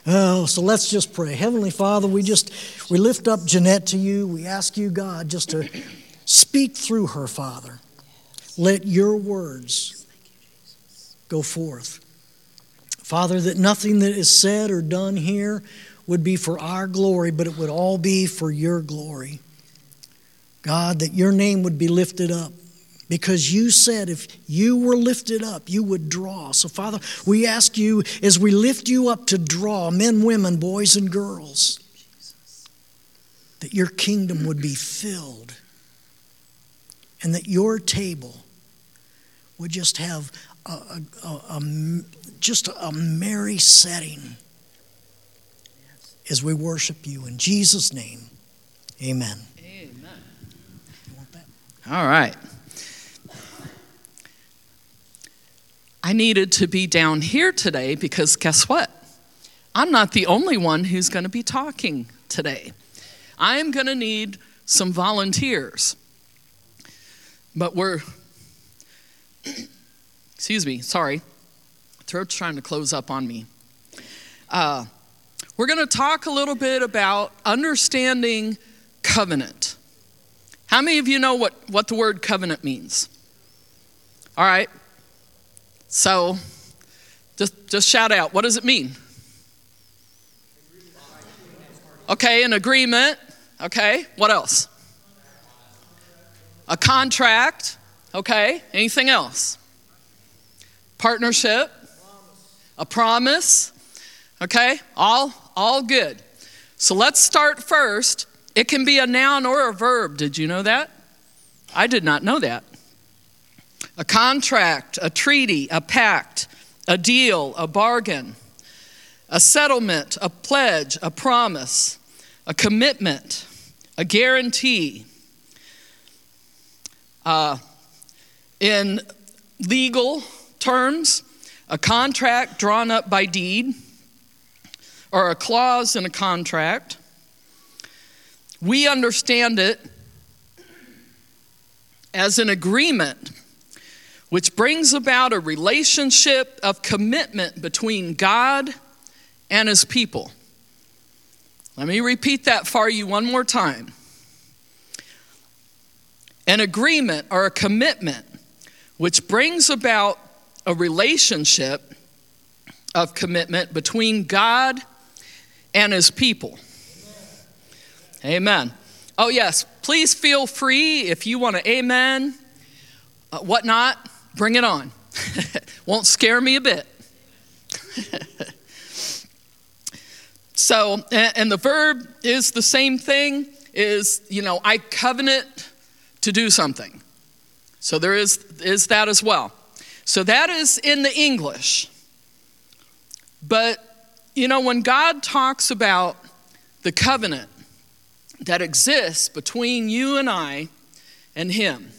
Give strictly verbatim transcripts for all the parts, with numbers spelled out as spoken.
Oh, so let's just pray. Heavenly Father, we just, we lift up Jeanette to you. We ask you, God, just to speak through her, Father. Let your words go forth. Father, that nothing that is said or done here would be for our glory, but it would all be for your glory. God, that your name would be lifted up. Because you said if you were lifted up, you would draw. So, Father, we ask you as we lift you up to draw men, women, boys, and girls, that your kingdom would be filled and that your table would just have a, a, a, a, just a merry setting as we worship you. In Jesus' name, amen. Amen. You want that? All right. I needed to be down here today because guess what? I'm not the only one who's going to be talking today. I'm going to need some volunteers. But we're, excuse me, sorry. Throat's trying to close up on me. Uh, we're going to talk a little bit about understanding covenant. How many of you know what, what the word covenant means? All right. So, just just shout out. What does it mean? Okay, an agreement. Okay, what else? A contract. Okay, anything else? Partnership. A promise. Okay, all all good. So let's start first. It can be a noun or a verb. Did you know that? I did not know that. A contract, a treaty, a pact, a deal, a bargain, a settlement, a pledge, a promise, a commitment, a guarantee. Uh, in legal terms, a contract drawn up by deed or a clause in a contract. We understand it as an agreement which brings about a relationship of commitment between God and his people. Let me repeat that for you one more time. An agreement or a commitment which brings about a relationship of commitment between God and his people. Amen. Oh yes, please feel free if you want to amen, uh, whatnot. Bring it on. Won't scare me a bit. So, and, and the verb is the same thing, is, you know, I covenant to do something. So there is, is that as well. So that is in the English. But, you know, when God talks about the covenant that exists between you and I and him,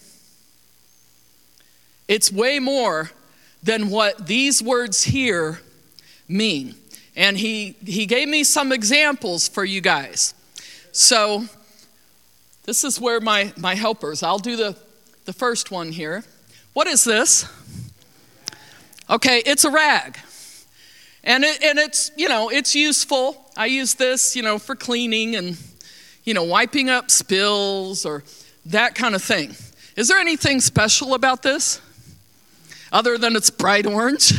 it's way more than what these words here mean. And he, he gave me some examples for you guys. So this is where my, my helpers, I'll do the, the first one here. What is this? Okay, it's a rag. And it, and it's, you know, it's useful. I use this, you know, for cleaning and, you know, wiping up spills or that kind of thing. Is there anything special about this? Other than it's bright orange.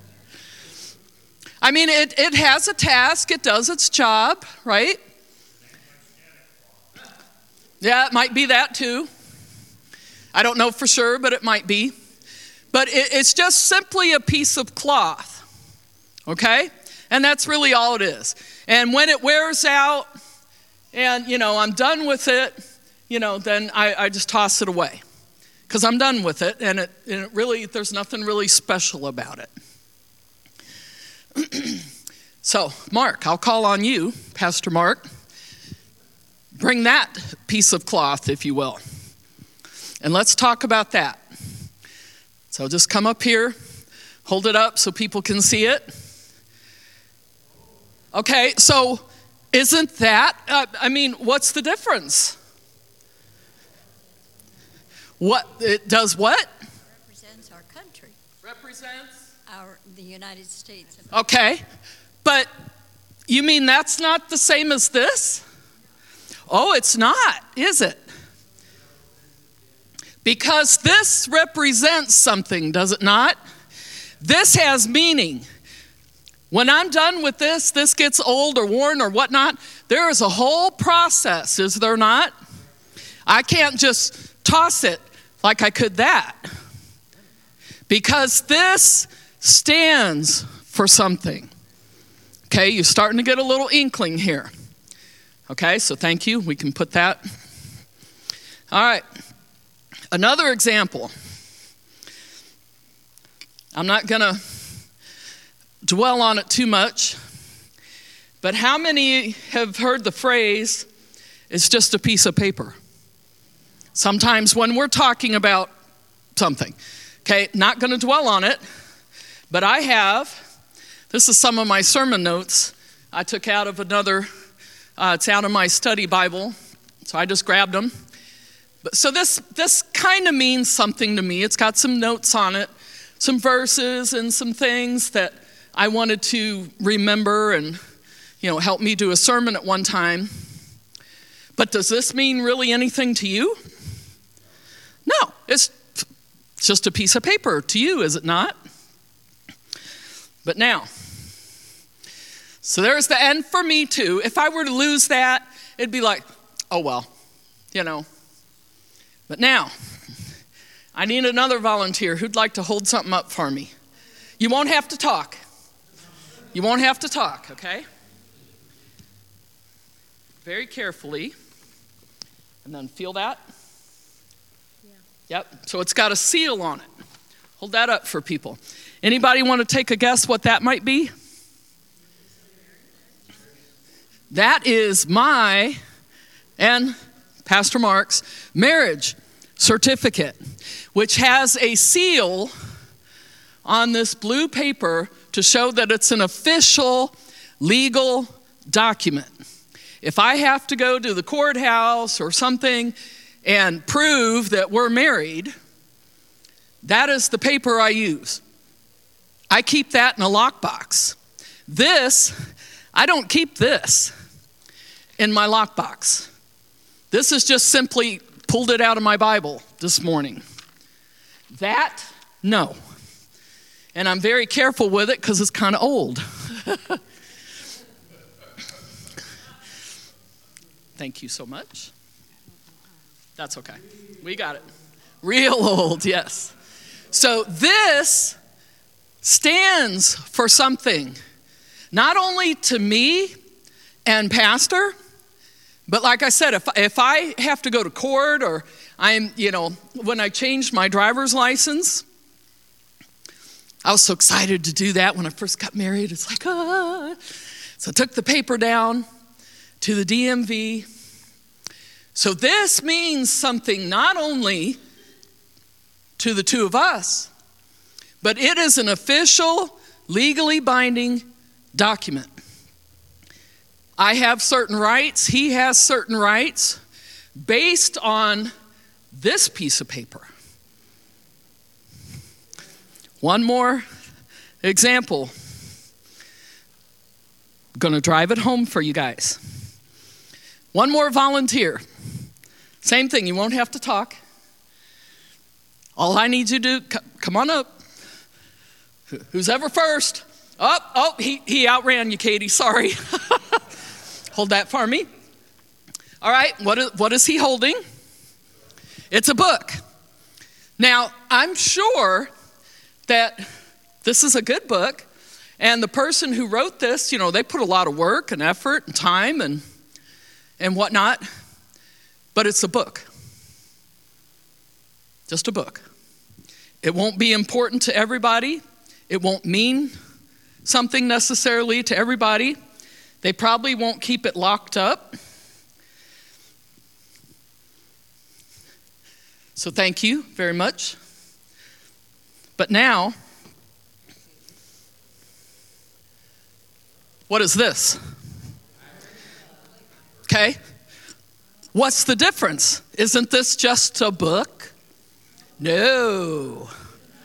I mean, it, it has a task. It does its job, right? Yeah, it might be that too. I don't know for sure, but it might be. But it, it's just simply a piece of cloth, okay? And that's really all it is. And when it wears out and, you know, I'm done with it, you know, then I, I just toss it away. Because I'm done with it, and it, and it really, there's nothing really special about it. So, Mark, I'll call on you, Pastor Mark. Bring that piece of cloth, if you will. And let's talk about that. So just come up here, hold it up so people can see it. Okay, so isn't that, uh, I mean, what's the difference? What, it does what? Represents our country. Represents? Our, the United States. Okay, but You mean that's not the same as this? Oh, it's not, is it? Because this represents something, does it not? This has meaning. When I'm done with this, this gets old or worn or whatnot, there is a whole process, is there not? I can't just toss it like I could that. Because this stands for something. Okay, you're starting to get a little inkling here. Okay, so thank you. We can put that. All right. Another example. I'm not going to dwell on it too much, but how many have heard the phrase, it's just a piece of paper? Sometimes when we're talking about something. Okay, not going to dwell on it, but I have, this is some of my sermon notes I took out of another, uh, it's out of my study Bible, so I just grabbed them. But, so this, this kind of means something to me. It's got some notes on it, some verses and some things that I wanted to remember and, you know, help me do a sermon at one time. But does this mean really anything to you? No, it's just a piece of paper to you, is it not? But now, so there's the end for me too. If I were to lose that, it'd be like, oh well, you know. But now, I need another volunteer who'd like to hold something up for me. You won't have to talk. You won't have to talk, okay? Very carefully. And then feel that? Yeah. Yep, so it's got a seal on it. Hold that up for people. Anybody want to take a guess what that might be? That is my and Pastor Mark's marriage certificate, which has a seal on this blue paper to show that it's an official legal document. If I have to go to the courthouse or something and prove that we're married, that is the paper I use. I keep that in a lockbox. This, I don't keep this in my lockbox. This is just simply pulled it out of my Bible this morning. That, no. And I'm very careful with it because it's kind of old. Thank you so much. That's okay. We got it. Real old, yes. So this stands for something, not only to me and Pastor, but like I said, if if I have to go to court or I'm, you know, when I changed my driver's license, I was so excited to do that when I first got married. It's like, ah. So I took the paper down to the D M V. So this means something not only to the two of us, but it is an official, legally binding document. I have certain rights, he has certain rights based on this piece of paper. One more example. I'm going to drive it home for you guys. One more volunteer. Same thing, you won't have to talk. All I need you to do, come on up. Who's ever first? Oh, oh, he, he outran you, Katie, sorry. Hold that for me. All right, what is, what is he holding? It's a book. Now, I'm sure that this is a good book, and the person who wrote this, you know, they put a lot of work and effort and time and and whatnot, but it's a book. Just a book. It won't be important to everybody. It won't mean something necessarily to everybody. They probably won't keep it locked up. So thank you very much. But now, what is this? Okay. What's the difference? Isn't this just a book? No.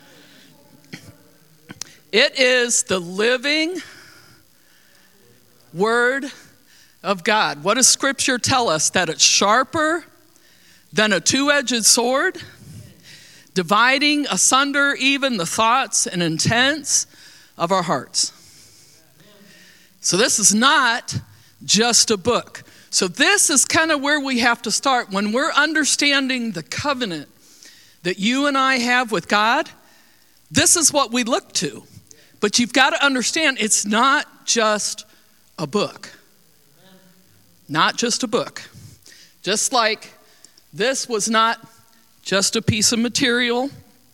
It is the living, word of God. What does Scripture tell us? That it's sharper than a two-edged sword, dividing asunder even the thoughts and intents of our hearts. So this is not just a book. So this is kind of where we have to start. When we're understanding the covenant that you and I have with God, this is what we look to. But you've got to understand, it's not just a book. Not just a book. Just like this was not just a piece of material.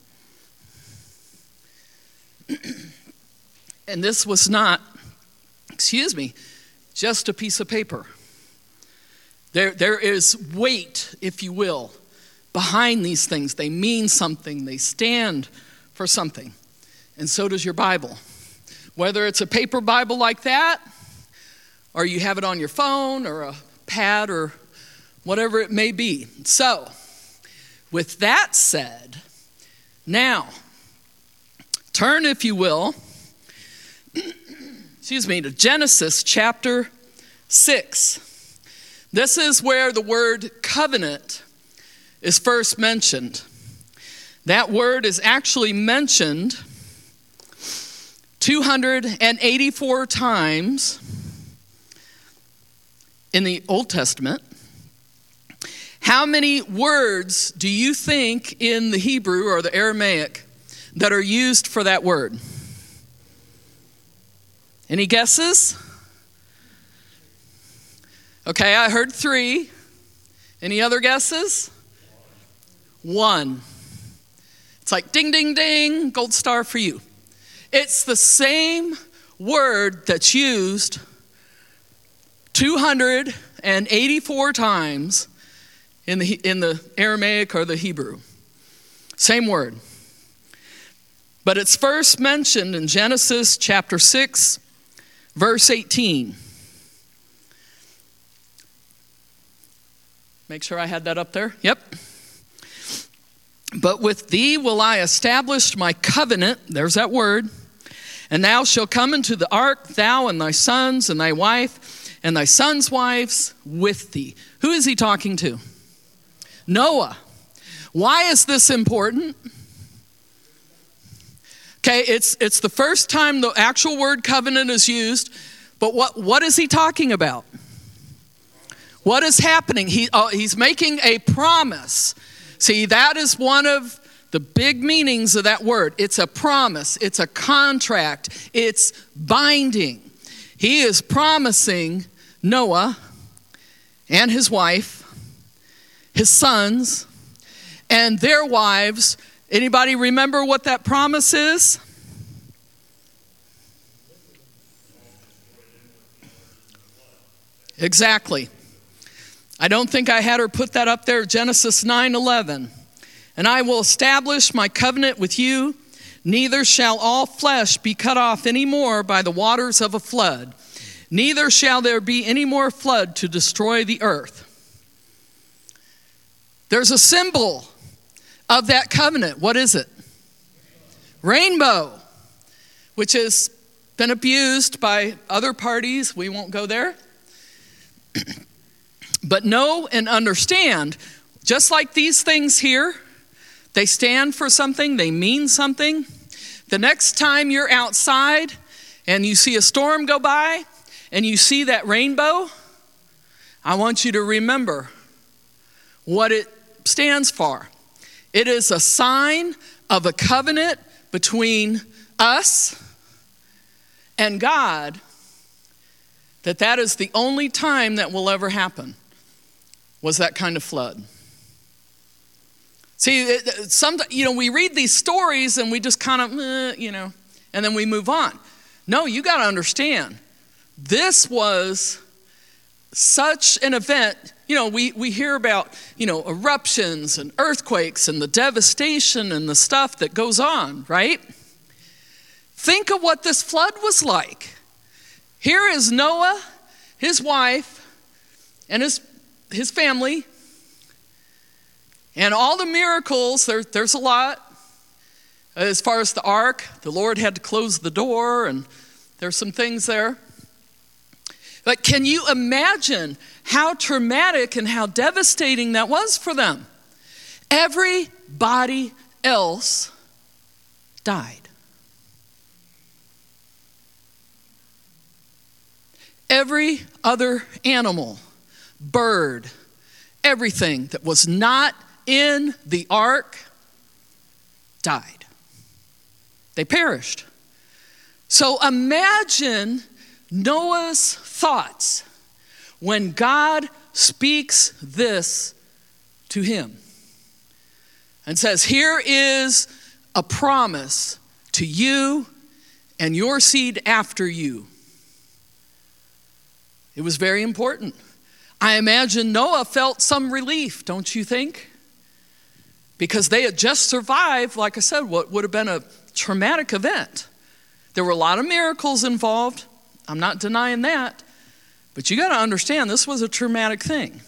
And this was not, excuse me, just a piece of paper. There, there is weight, if you will, behind these things. They mean something. They stand for something. And so does your Bible. Whether it's a paper Bible like that, or you have it on your phone, or a pad, or whatever it may be. So, with that said, now, turn, if you will, excuse me, to Genesis chapter six. This is where the word covenant is first mentioned. That word is actually mentioned two hundred eighty-four times in the Old Testament. How many words do you think in the Hebrew or the Aramaic that are used for that word? Any guesses? Okay, I heard three. Any other guesses? One. It's like ding, ding, ding, gold star for you. It's the same word that's used two hundred eighty-four times in the, in the Aramaic or the Hebrew. Same word. But it's first mentioned in Genesis chapter six, verse eighteen. Make sure I had that up there. Yep. But with thee will I establish my covenant. There's that word. And thou shalt come into the ark, thou and thy sons and thy wife and thy sons' wives with thee. Who is he talking to? Noah. Why is this important? Okay, it's it's the first time the actual word covenant is used, but what, what is he talking about? What is happening? He, uh, he's making a promise. See, that is one of the big meanings of that word. It's a promise. It's a contract. It's binding. He is promising Noah and his wife, his sons, and their wives. Anybody remember what that promise is? Exactly. I don't think I had her put that up there, Genesis nine eleven. And I will establish my covenant with you, neither shall all flesh be cut off any more by the waters of a flood, neither shall there be any more flood to destroy the earth. There's a symbol of that covenant. What is it? Rainbow, which has been abused by other parties. We won't go there. But know and understand, just like these things here, they stand for something, they mean something. The next time you're outside and you see a storm go by and you see that rainbow, I want you to remember what it stands for. It is a sign of a covenant between us and God, that that is the only time that will ever happen, was that kind of flood. See, some, you know, we read these stories and we just kind of, eh, you know, and then we move on. No, you got to understand, this was such an event. You know, we, we hear about, you know, eruptions and earthquakes and the devastation and the stuff that goes on, right? Think of what this flood was like. Here is Noah, his wife, and his his family, and all the miracles. There, there's a lot. As far as the ark, the Lord had to close the door, and there's some things there. But can you imagine how traumatic and how devastating that was for them? Everybody else died. Every other animal, bird, everything that was not in the ark died. They perished. So imagine Noah's thoughts when God speaks this to him and says, here is a promise to you and your seed after you. It was very important. I imagine Noah felt some relief, don't you think? Because they had just survived, like I said, what would have been a traumatic event. There were a lot of miracles involved. I'm not denying that. But you got to understand, this was a traumatic thing.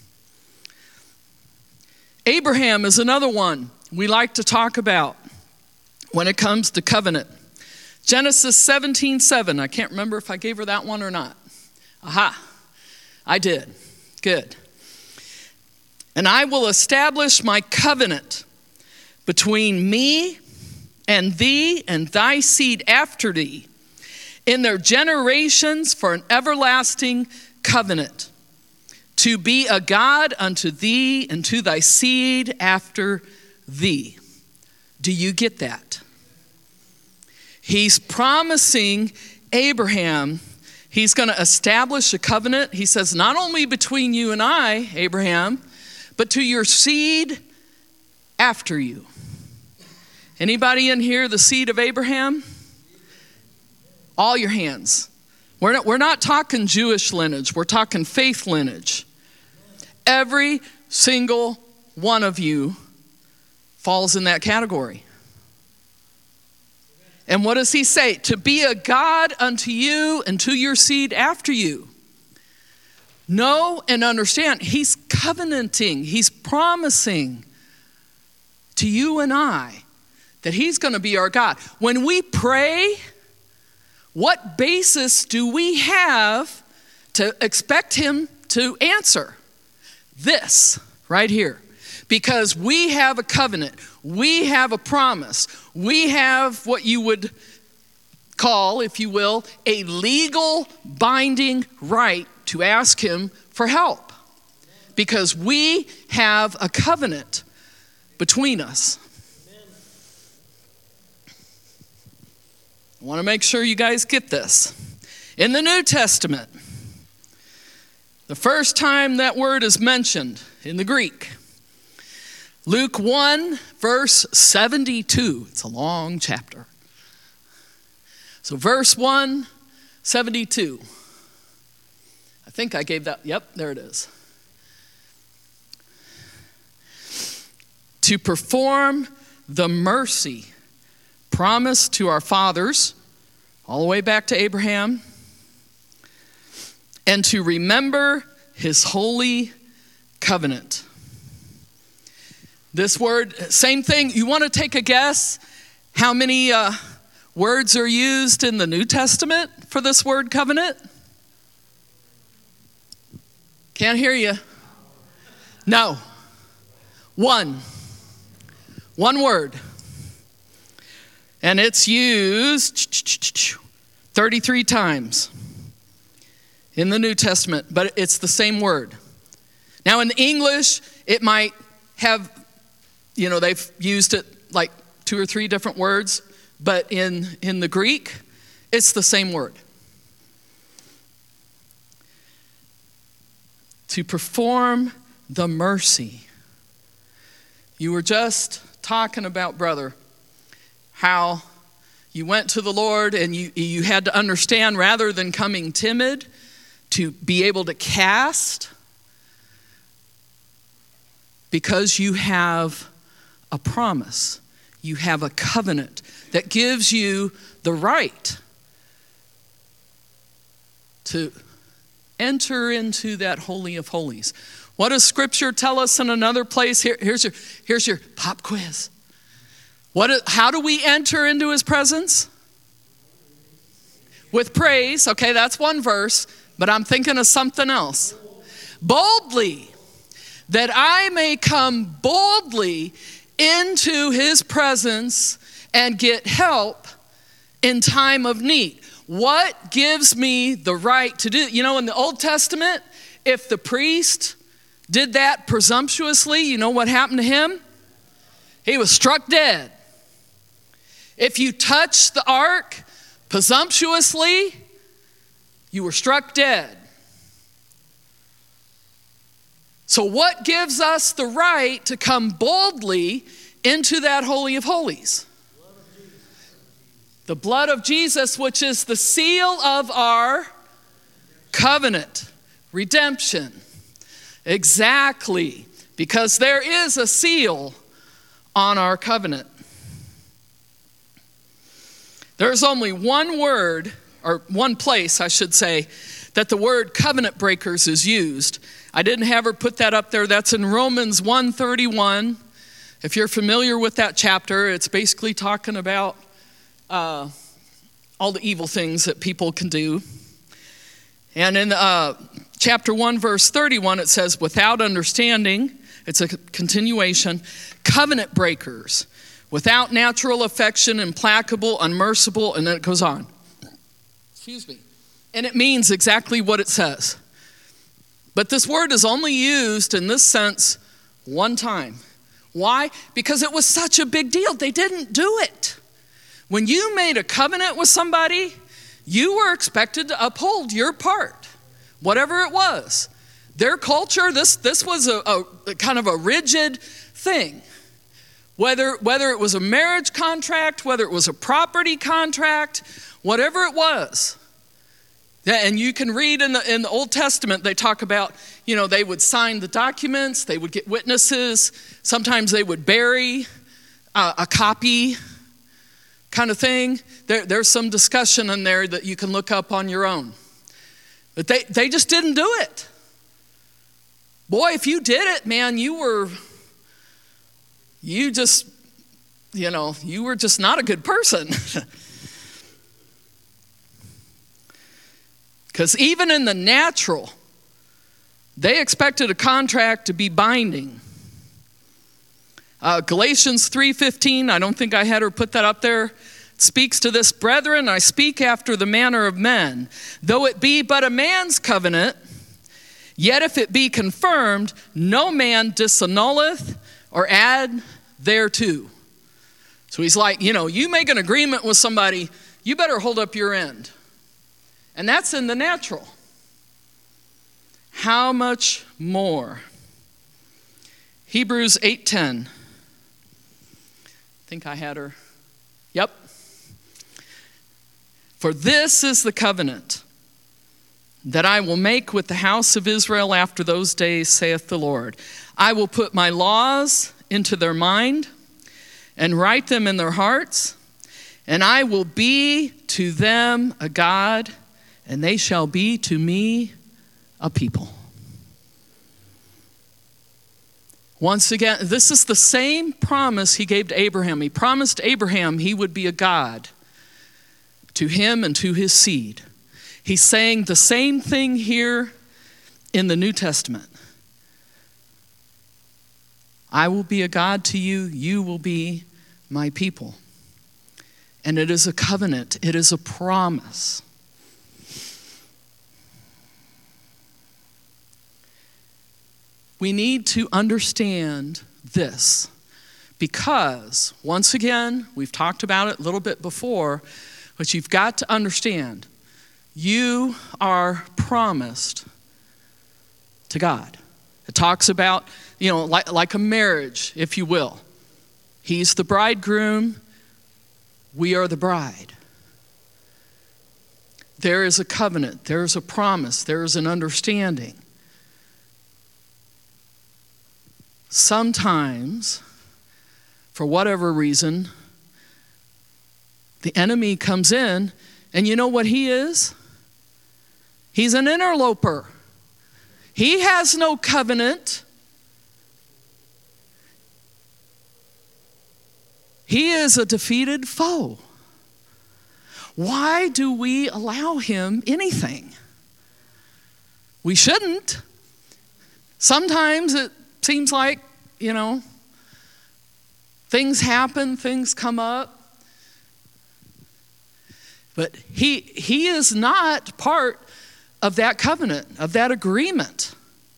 Abraham is another one we like to talk about when it comes to covenant. Genesis seventeen seven. I can't remember if I gave her that one or not. Aha, I did. Good. And I will establish my covenant between me and thee and thy seed after thee in their generations for an everlasting covenant, to be a God unto thee and to thy seed after thee. Do you get that? He's promising Abraham he's going to establish a covenant. He says, not only between you and I, Abraham, but to your seed after you. Anybody in here the seed of Abraham? All your hands. We're not, we're not talking Jewish lineage. We're talking faith lineage. Every single one of you falls in that category. And what does he say? To be a God unto you and to your seed after you. Know and understand, he's covenanting, he's promising to you and I that he's going to be our God. When we pray, what basis do we have to expect him to answer? This right here. Because we have a covenant, we have a promise, we have what you would call, if you will, a legal binding right to ask him for help. Because we have a covenant between us. I want to make sure you guys get this. In the New Testament, the first time that word is mentioned in the Greek, Luke one, verse seventy-two. It's a long chapter. So verse one, seventy-two. I think I gave that. Yep, there it is. To perform the mercy promised to our fathers, all the way back to Abraham, and to remember his holy covenant. This word, same thing. You want to take a guess how many uh, words are used in the New Testament for this word covenant? Can't hear you. No. One. One word. And it's used thirty-three times in the New Testament, but it's the same word. Now in English, it might have, you know, they've used it like two or three different words, but in, in the Greek, it's the same word. To perform the mercy. You were just talking about, brother, how you went to the Lord and you, you had to understand, rather than coming timid, to be able to cast, because you have a promise. You have a covenant that gives you the right to enter into that Holy of Holies. What does Scripture tell us in another place? Here, here's your, here's your pop quiz. What? How do we enter into his presence? With praise. Okay, that's one verse. but I'm thinking of something else. Boldly, that I may come boldly into his presence and get help in time of need. What gives me the right to do? You know, in the Old Testament, if the priest did that presumptuously, you know what happened to him? He was struck dead. If you touched the ark presumptuously, you were struck dead. So what gives us the right to come boldly into that Holy of Holies? The blood of Jesus, which is the seal of our covenant, redemption. Exactly, because there is a seal on our covenant. There's only one word, or one place, I should say, that the word covenant breakers is used. I didn't have her put that up there. That's in Romans one thirty-one. If you're familiar with that chapter, it's basically talking about uh, all the evil things that people can do. And in uh, chapter one, verse thirty-one, it says, without understanding, it's a continuation, covenant breakers, without natural affection, implacable, unmerciful, and then it goes on. Excuse me. And it means exactly what it says. But this word is only used in this sense one time. Why? Because it was such a big deal. They didn't do it. When you made a covenant with somebody, you were expected to uphold your part, whatever it was. Their culture, this, this was a, a, a kind of a rigid thing. Whether, whether it was a marriage contract, whether it was a property contract, whatever it was. Yeah, and you can read in the in the Old Testament, they talk about, you know, they would sign the documents, they would get witnesses, sometimes they would bury uh, a copy kind of thing. There, there's some discussion in there that you can look up on your own. But they, they just didn't do it. Boy, if you did it, man, you were, you just, you know, you were just not a good person. Because even in the natural, they expected a contract to be binding. Uh, Galatians three fifteen, I don't think I had her put that up there, speaks to this. Brethren, I speak after the manner of men. Though it be but a man's covenant, yet if it be confirmed, no man disannulleth or add thereto. So he's like, you know, you make an agreement with somebody, you better hold up your end. And that's in the natural. How much more? Hebrews eight ten. I think I had her. Yep. For this is the covenant that I will make with the house of Israel after those days, saith the Lord. I will put my laws into their mind and write them in their hearts, and I will be to them a God, and they shall be to me a people. Once again, this is the same promise he gave to Abraham. He promised Abraham he would be a God to him and to his seed. He's saying the same thing here in the New Testament. I will be a God to you, you will be my people. And it is a covenant, it is a promise. We need to understand this because, once again, we've talked about it a little bit before, but you've got to understand, you are promised to God. It talks about, you know, like, like a marriage, if you will. He's the bridegroom, we are the bride. There is a covenant, there is a promise, there is an understanding. Sometimes, for whatever reason, the enemy comes in, and you know what he is? He's an interloper. He has no covenant. He is a defeated foe. Why do we allow him anything? We shouldn't. Sometimes it seems like, you know, things happen, things come up. But he, he is not part of that covenant, of that agreement.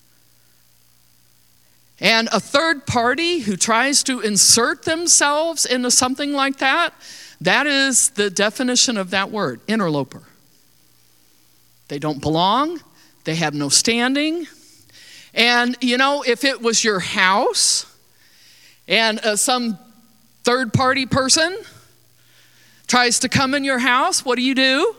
And a third party who tries to insert themselves into something like that, that is the definition of that word, interloper. They don't belong. They have no standing. And, you know, if it was your house and uh, some third party person tries to come in your house, what do you do?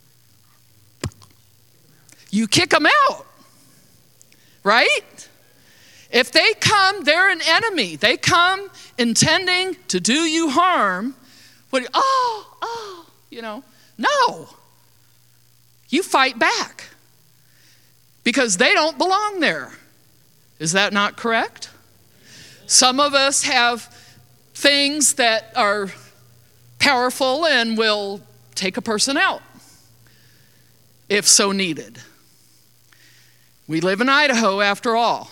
You kick them out, right? If they come, they're an enemy. They come intending to do you harm. What? Oh, oh, you know, no. You fight back because they don't belong there. Is that not correct? Some of us have things that are powerful and will take a person out if so needed. We live in Idaho after all.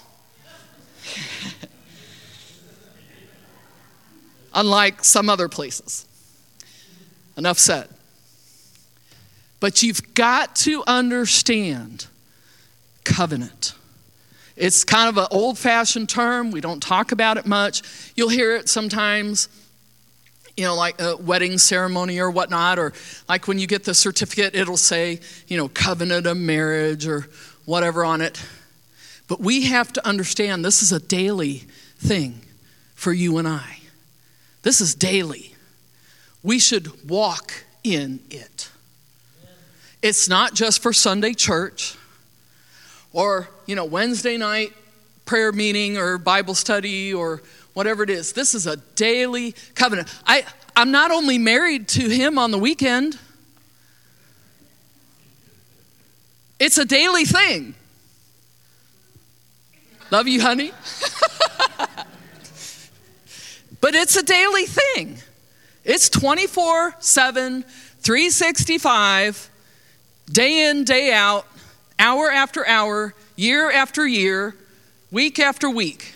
Unlike some other places. Enough said. But you've got to understand covenant. It's kind of an old-fashioned term. We don't talk about it much. You'll hear it sometimes, you know, like a wedding ceremony or whatnot, or like when you get the certificate, it'll say, you know, covenant of marriage or whatever on it. But we have to understand this is a daily thing for you and I. This is daily. We should walk in it. It's not just for Sunday church or, you know, Wednesday night prayer meeting or Bible study or whatever it is. This is a daily covenant. I, I'm not only married to him on the weekend. It's a daily thing. Love you, honey. But it's a daily thing. It's twenty-four seven, three sixty-five, day in, day out, hour after hour, year after year, week after week.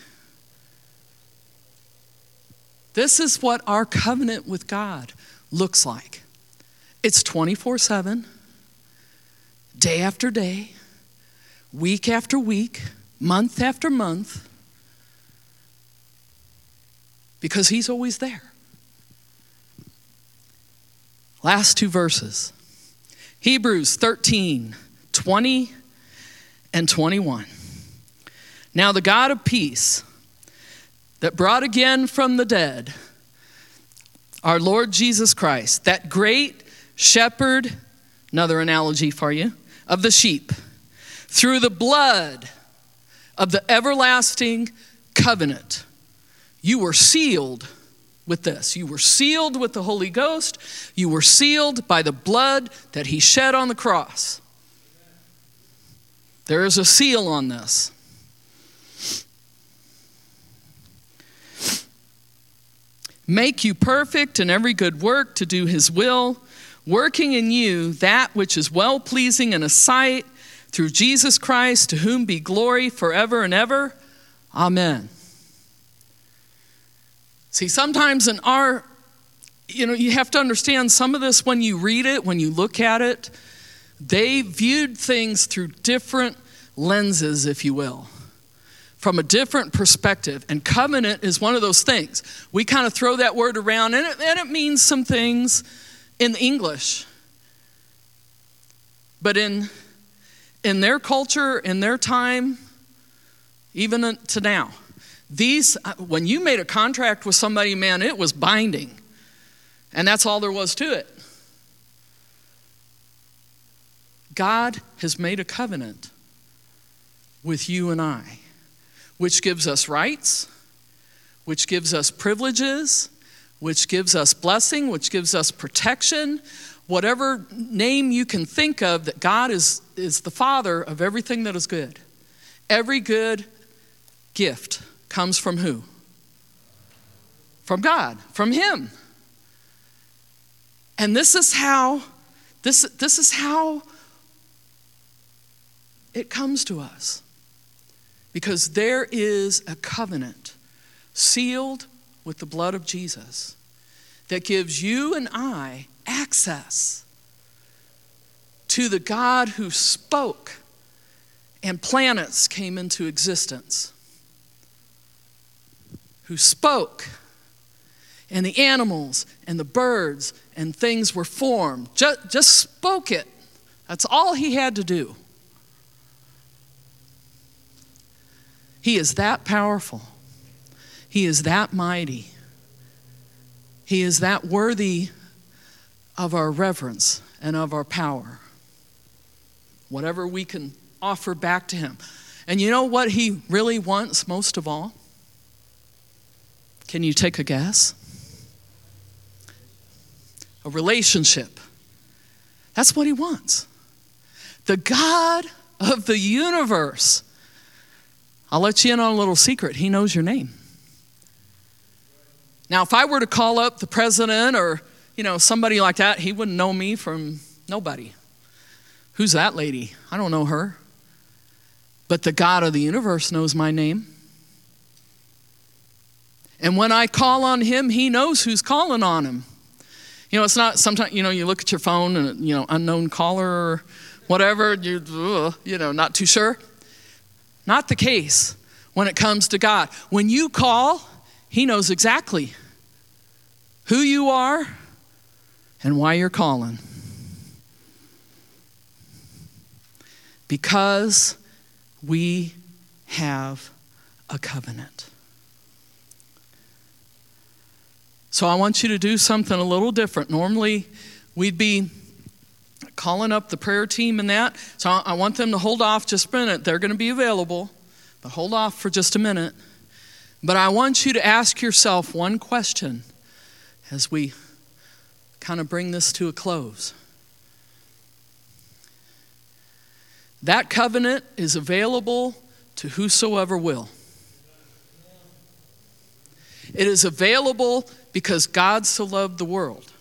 This is what our covenant with God looks like. It's twenty-four seven, day after day, week after week, month after month, because he's always there. Last two verses. Hebrews thirteen, twenty and twenty-one. Now the God of peace that brought again from the dead our Lord Jesus Christ, that great shepherd, another analogy for you, of the sheep, through the blood of the everlasting covenant, you were sealed with this. You were sealed with the Holy Ghost. You were sealed by the blood that he shed on the cross. There is a seal on this. Make you perfect in every good work to do his will, working in you that which is well-pleasing in his sight, through Jesus Christ, to whom be glory forever and ever. Amen. See, sometimes in our, you know, you have to understand some of this when you read it, when you look at it, they viewed things through different lenses, if you will, from a different perspective. And covenant is one of those things. We kind of throw that word around, and it, and it means some things in English. But in, in their culture, in their time, even to now, these, when you made a contract with somebody, man, it was binding. And that's all there was to it. God has made a covenant with you and I, which gives us rights, which gives us privileges, which gives us blessing, which gives us protection, whatever name you can think of, that God is, is the Father of everything that is good. Every good gift comes from who? From God, from him. And this is how, this, this is how it comes to us because there is a covenant sealed with the blood of Jesus that gives you and I access to the God who spoke and planets came into existence, who spoke and the animals and the birds and things were formed. Just, just spoke it. That's all he had to do. He is that powerful. He is that mighty. He is that worthy of our reverence and of our power. Whatever we can offer back to him. And you know what he really wants most of all? Can you take a guess? A relationship. That's what he wants. The God of the universe. I'll let you in on a little secret. He knows your name. Now, if I were to call up the president or, you know, somebody like that, he wouldn't know me from nobody. Who's that lady? I don't know her. But the God of the universe knows my name. And when I call on him, he knows who's calling on him. You know, it's not sometimes, you know, you look at your phone and, you know, unknown caller or whatever, you, uh, you know, not too sure. Not the case when it comes to God. When you call, he knows exactly who you are and why you're calling. Because we have a covenant. So I want you to do something a little different. Normally, we'd be calling up the prayer team and that. So I want them to hold off just a minute. They're going to be available, but hold off for just a minute. But I want you to ask yourself one question as we kind of bring this to a close. That covenant is available to whosoever will. It is available because God so loved the world.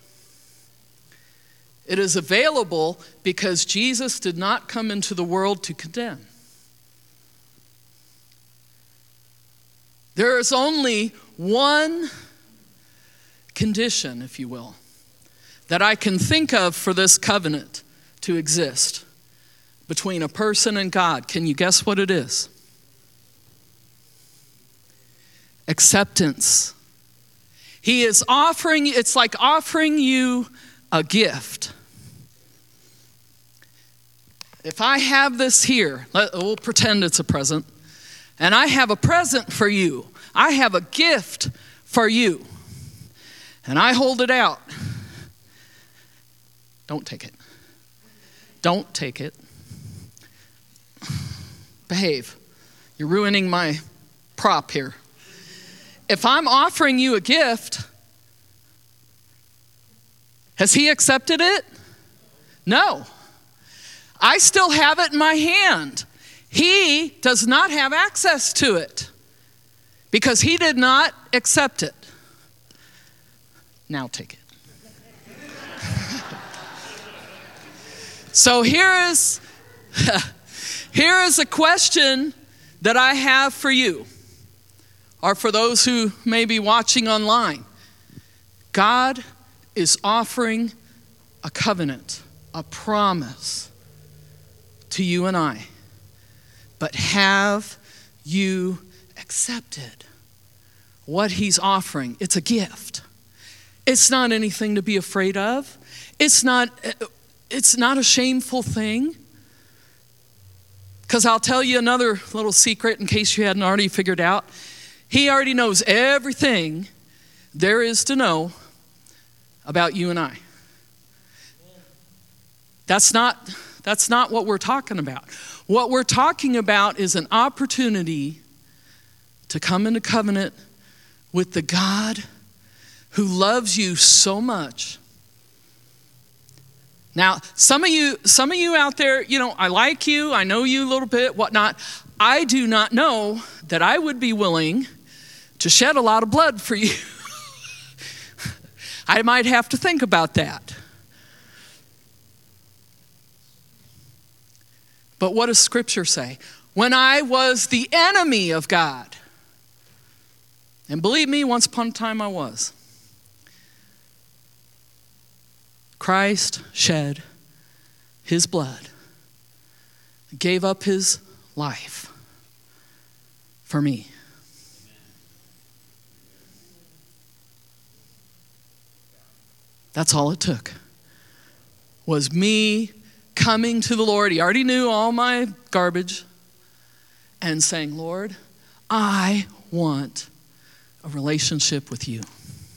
It is available because Jesus did not come into the world to condemn. There is only one condition, if you will, that I can think of for this covenant to exist between a person and God. Can you guess what it is? Acceptance. He is offering, it's like offering you a gift. If I have this here, let, we'll pretend it's a present, and I have a present for you. I have a gift for you. And I hold it out. Don't take it. Don't take it. Behave. You're ruining my prop here. If I'm offering you a gift, has he accepted it? No. I still have it in my hand. He does not have access to it because he did not accept it. Now take it. So here is, here is a question that I have for you, or for those who may be watching online. God is offering a covenant, a promise to you and I. But have you accepted what he's offering? It's a gift. It's not anything to be afraid of. It's not, it's not a shameful thing. Because I'll tell you another little secret in case you hadn't already figured out. He already knows everything there is to know about you and I. That's not, that's not what we're talking about. What we're talking about is an opportunity to come into covenant with the God who loves you so much. Now, some of you, some of you out there, you know, I like you, I know you a little bit, whatnot. I do not know that I would be willing to shed a lot of blood for you. I might have to think about that. But what does Scripture say? When I was the enemy of God. And believe me, once upon a time I was. Christ shed his blood, gave up his life for me. That's all it took. Was me coming to the Lord. He already knew all my garbage. And saying, Lord, I want a relationship with you.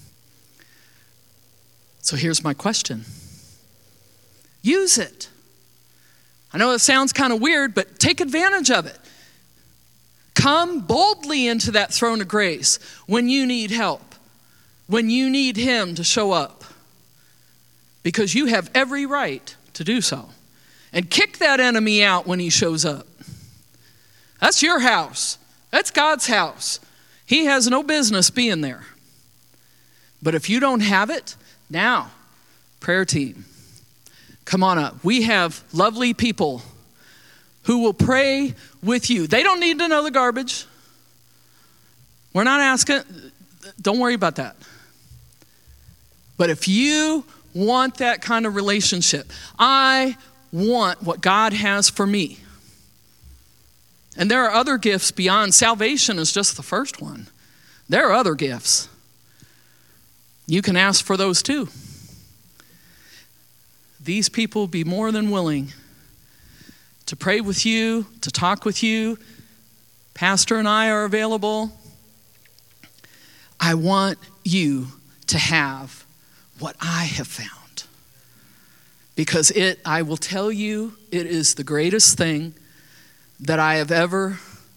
So here's my question. Use it. I know it sounds kind of weird, but take advantage of it. Come boldly into that throne of grace when you need help, when you need him to show up, because you have every right to do so. And kick that enemy out when he shows up. That's your house. That's God's house. He has no business being there. But if you don't have it, now, prayer team, come on up. We have lovely people who will pray with you. They don't need to know the garbage. We're not asking, don't worry about that. But if you want that kind of relationship, I want what God has for me. And there are other gifts beyond. Salvation is just the first one. There are other gifts. You can ask for those too. These people will be more than willing to pray with you, to talk with you. Pastor and I are available. I want you to have what I have found. Because it, I will tell you, it is the greatest thing that I have ever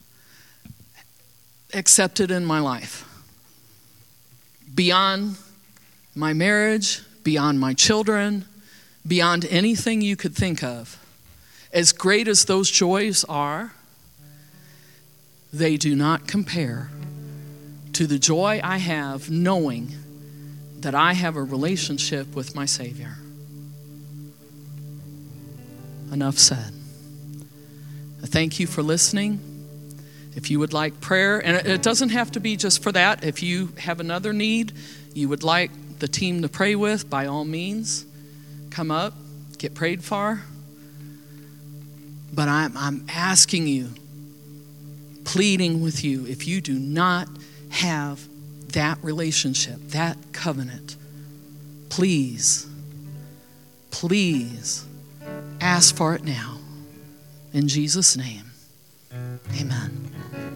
accepted in my life. Beyond my marriage, beyond my children, beyond anything you could think of. As great as those joys are, they do not compare to the joy I have knowing that I have a relationship with my Savior. Enough said. Thank you for listening. If you would like prayer, and it doesn't have to be just for that. If you have another need you would like the team to pray with, by all means, come up, get prayed for. But I'm, I'm asking you, pleading with you, if you do not have that relationship, that covenant, please, please ask for it now. In Jesus' name, amen.